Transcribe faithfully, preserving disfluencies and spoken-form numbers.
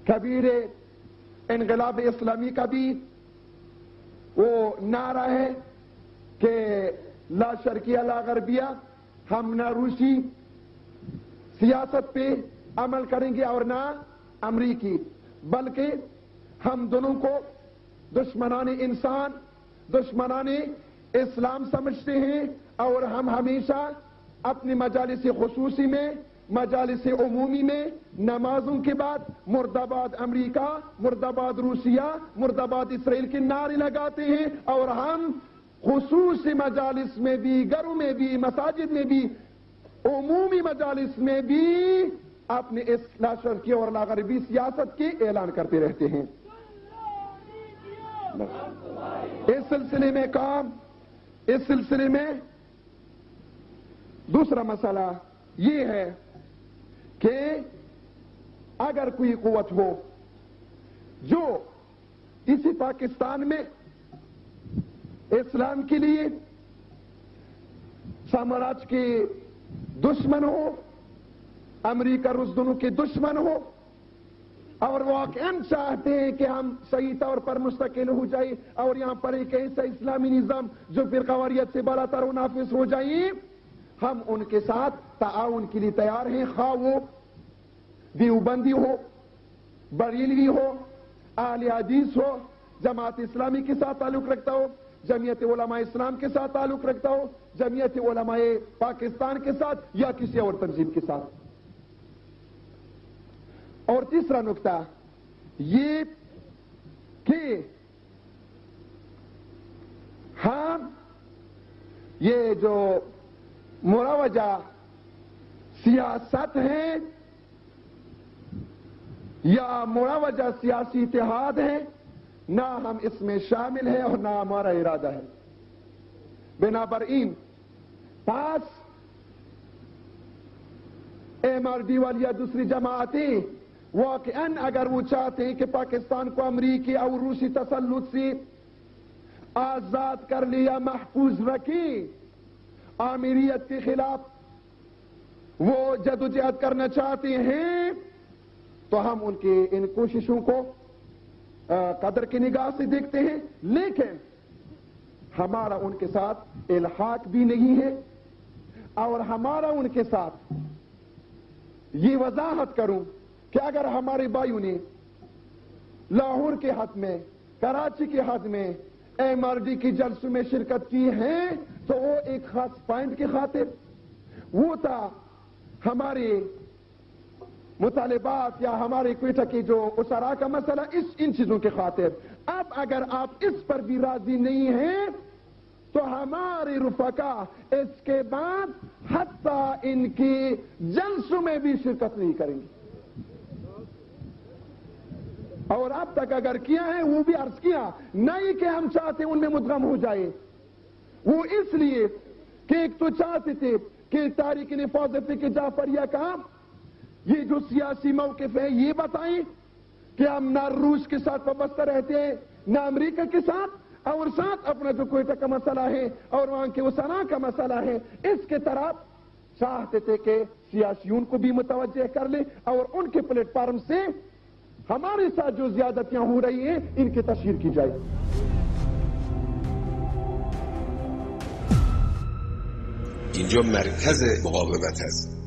کبیر انقلاب اسلامی کا بھی وہ نعرہ ہے کہ لا شرقیہ لا غربیہ، ہم نہ روسی سیاست پہ عمل کریں گے اور نہ امریکی، بلکہ ہم دونوں کو دشمنان انسان، دشمنان اسلام سمجھتے ہیں، اور ہم ہمیشہ اپنی مجالس خصوصی میں، مجالس عمومی میں نمازوں کے بعد مرد آباد امریکہ، مرد آباد روسیہ، مرد آباد اسرائیل کے نعرے لگاتے ہیں، اور ہم خصوصی مجالس میں بھی، گھروں میں بھی، مساجد میں بھی، عمومی مجالس میں بھی اپنے اس لا شرقی اور لا غربی سیاست کے اعلان کرتے رہتے ہیں۔ اس سلسلے میں کام اس سلسلے میں دوسرا مسئلہ یہ ہے کہ اگر کوئی قوت ہو جو اسی پاکستان میں اسلام کے لیے سامراج کے دشمن ہو، امریکہ روس دونوں کے دشمن ہو، اور واقعاً چاہتے ہیں کہ ہم صحیح طور پر مستقل ہو جائیں اور یہاں پر ایک ایسا اسلامی نظام جو فرقواریت سے بالاتر و نافذ ہو جائیں، ہم ان کے ساتھ تعاون کے لیے تیار ہیں، خواہ وہ دیوبندی ہو، بریلوی ہو، اہل حدیث ہو، جماعت اسلامی کے ساتھ تعلق رکھتا ہو، جمعیت علماء اسلام کے ساتھ تعلق رکھتا ہو، جمعیت علماء پاکستان کے ساتھ، یا کسی اور تنظیم کے ساتھ۔ اور تیسرا نقطہ یہ کہ ہم یہ جو مروجہ سیاست ہے یا مروجہ سیاسی اتحاد ہے، نہ ہم اس میں شامل ہیں اور نہ ہمارا ارادہ ہے۔ بنابراین پاس ایم آر ڈی والی یا دوسری جماعتیں واقعاً اگر وہ چاہتے ہیں کہ پاکستان کو امریکی اور روسی تسلط سے آزاد کر لے یا محفوظ رکھیں، آمیریت کے خلاف وہ جدوجہد کرنا چاہتے ہیں، تو ہم ان کی ان کوششوں کو قدر کی نگاہ سے دیکھتے ہیں، لیکن ہمارا ان کے ساتھ الحاق بھی نہیں ہے، اور ہمارا ان کے ساتھ یہ وضاحت کروں کہ اگر ہمارے بھائیوں نے لاہور کے حد میں، کراچی کے حد میں ایم آر ڈی کی جلسوں میں شرکت کی ہے، تو وہ ایک خاص پوائنٹ کی خاطر، وہ تھا ہمارے مطالبات یا ہمارے کوئٹہ کی جو اسرا کا مسئلہ، اس ان چیزوں کی خاطر۔ اب اگر آپ اس پر بھی راضی نہیں ہیں تو ہمارے رفقا اس کے بعد حتیٰ ان کی جلسوں میں بھی شرکت نہیں کریں گے، اور اب تک اگر کیا ہے وہ بھی عرض کیا، نہیں کہ ہم چاہتے ان میں مدغم ہو جائے، وہ اس لیے کہ ایک تو چاہتے تھے کہ تاریخ نفاذ فقہ جعفریہ کا یہ جو سیاسی موقف ہے یہ بتائیں کہ ہم نہ روس کے ساتھ وابستہ رہتے ہیں نہ امریکہ کے ساتھ، اور ساتھ اپنا جو کوئٹہ کا مسئلہ ہے اور وہاں کے اسرا کا مسئلہ ہے، اس کے طرف چاہتے تھے کہ سیاسیون کو بھی متوجہ کر لیں اور ان کے پلیٹ فارم سے ہمارے ساتھ جو زیادتیاں ہو رہی ہیں ان کی تشہیر کی جائے۔ اینجا مرکز مقاومت هست.